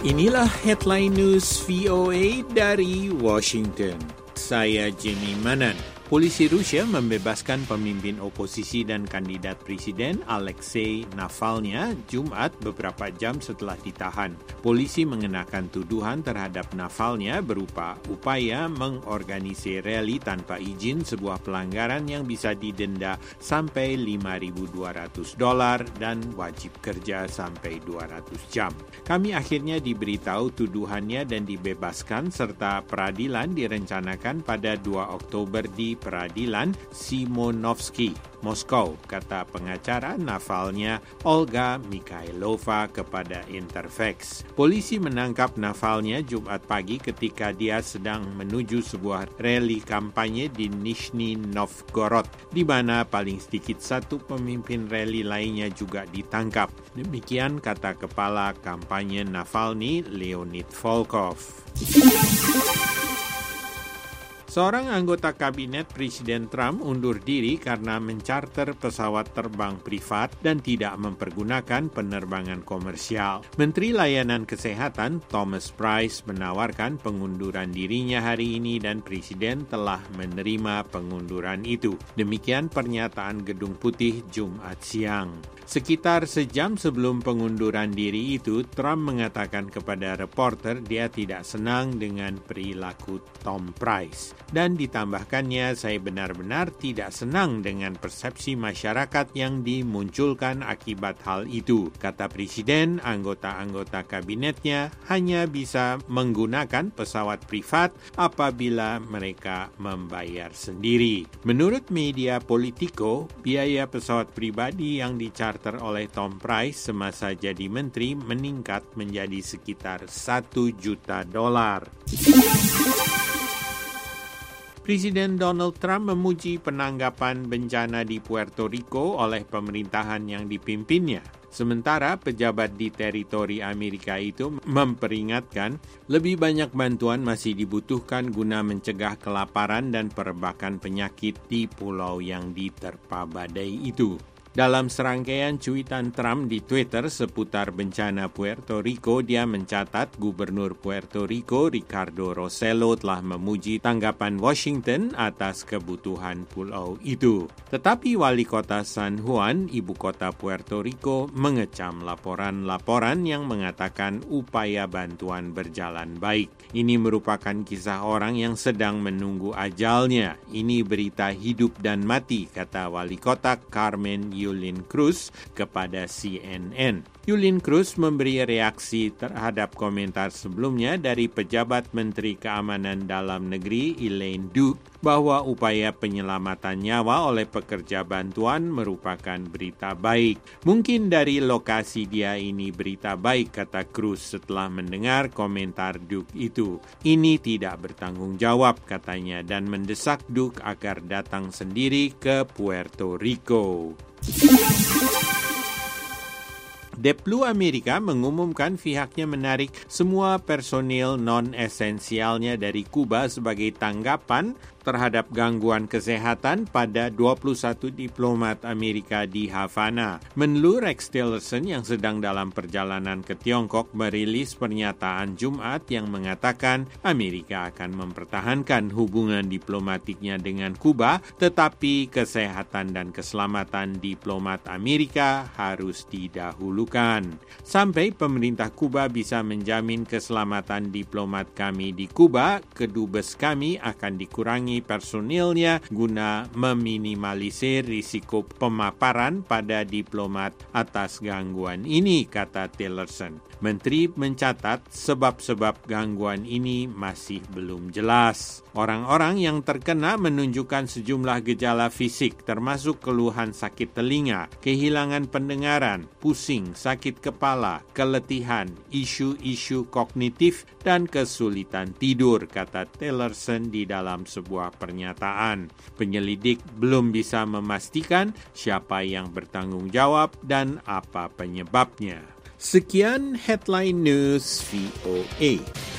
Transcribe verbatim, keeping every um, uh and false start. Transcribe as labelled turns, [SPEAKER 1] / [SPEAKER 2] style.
[SPEAKER 1] Inilah headline news V O A dari Washington. Saya Jimmy Manan. Polisi Rusia membebaskan pemimpin oposisi dan kandidat presiden Alexei Navalny Jumat beberapa jam setelah ditahan. Polisi mengenakan tuduhan terhadap Navalny berupa upaya mengorganisir rally tanpa izin, sebuah pelanggaran yang bisa didenda sampai lima ribu dua ratus dolar dan wajib kerja sampai dua ratus jam. Kami akhirnya diberitahu tuduhannya dan dibebaskan serta peradilan direncanakan pada dua Oktober di Peradilan Simonovsky, Moskow, kata pengacara Navalny Olga Mikhailova kepada Interfax. Polisi menangkap Navalny Jumat pagi ketika dia sedang menuju sebuah rally kampanye di Nizhny Novgorod, di mana paling sedikit satu pemimpin rally lainnya juga ditangkap. Demikian kata kepala kampanye Navalny, Leonid Volkov. Seorang anggota kabinet Presiden Trump undur diri karena mencarter pesawat terbang privat dan tidak mempergunakan penerbangan komersial. Menteri Layanan Kesehatan Thomas Price menawarkan pengunduran dirinya hari ini dan Presiden telah menerima pengunduran itu. Demikian pernyataan Gedung Putih Jumat siang. Sekitar sejam sebelum pengunduran diri itu, Trump mengatakan kepada reporter dia tidak senang dengan perilaku Tom Price. Dan ditambahkannya, saya benar-benar tidak senang dengan persepsi masyarakat yang dimunculkan akibat hal itu. Kata Presiden, anggota-anggota kabinetnya hanya bisa menggunakan pesawat privat apabila mereka membayar sendiri. Menurut media Politico, biaya pesawat pribadi yang dicarter oleh Tom Price semasa jadi menteri meningkat menjadi sekitar satu juta dolar. Presiden Donald Trump memuji penanggapan bencana di Puerto Rico oleh pemerintahan yang dipimpinnya. Sementara pejabat di teritori Amerika itu memperingatkan lebih banyak bantuan masih dibutuhkan guna mencegah kelaparan dan perebakan penyakit di pulau yang diterpa badai itu. Dalam serangkaian cuitan Trump di Twitter seputar bencana Puerto Rico, dia mencatat Gubernur Puerto Rico Ricardo Rossello telah memuji tanggapan Washington atas kebutuhan pulau itu. Tetapi Wali Kota San Juan, ibu kota Puerto Rico, mengecam laporan-laporan yang mengatakan upaya bantuan berjalan baik. Ini merupakan kisah orang yang sedang menunggu ajalnya. Ini berita hidup dan mati, kata Wali Kota Carmen Yulín Cruz kepada C N N. Yulín Cruz memberi reaksi terhadap komentar sebelumnya dari pejabat Menteri Keamanan Dalam Negeri Elaine Duke bahwa upaya penyelamatan nyawa oleh pekerja bantuan merupakan berita baik. Mungkin dari lokasi dia ini berita baik, kata Cruz setelah mendengar komentar Duke itu. Ini tidak bertanggung jawab, katanya, dan mendesak Duke agar datang sendiri ke Puerto Rico. Deplu Amerika mengumumkan pihaknya menarik semua personil non-esensialnya dari Kuba sebagai tanggapan terhadap gangguan kesehatan pada dua puluh satu diplomat Amerika di Havana. Menlu Rex Tillerson yang sedang dalam perjalanan ke Tiongkok merilis pernyataan Jumat yang mengatakan Amerika akan mempertahankan hubungan diplomatiknya dengan Kuba, tetapi kesehatan dan keselamatan diplomat Amerika harus didahulukan. Sampai pemerintah Kuba bisa menjamin keselamatan diplomat kami di Kuba, kedubes kami akan dikurangi personilnya guna meminimalisir risiko pemaparan pada diplomat atas gangguan ini, kata Tillerson. Menteri mencatat sebab-sebab gangguan ini masih belum jelas. Orang-orang yang terkena menunjukkan sejumlah gejala fisik termasuk keluhan sakit telinga, kehilangan pendengaran, pusing, sakit kepala, keletihan, isu-isu kognitif, dan kesulitan tidur, kata Tillerson di dalam sebuah pernyataan. Penyelidik belum bisa memastikan siapa yang bertanggung jawab dan apa penyebabnya. Sekian headline news V O A.